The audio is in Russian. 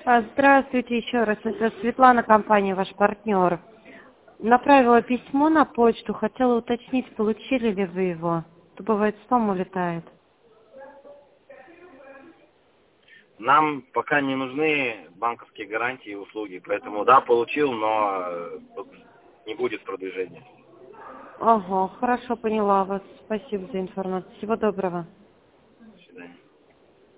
Здравствуйте еще раз. Это Светлана, компания «Ваш партнер». Направила письмо на почту. Хотела уточнить, получили ли вы его. То бывает, спам улетает. Нам пока не нужны банковские гарантии и услуги, поэтому да, получил, но тут не будет продвижения. Ага, хорошо, поняла вас. Спасибо за информацию. Всего доброго.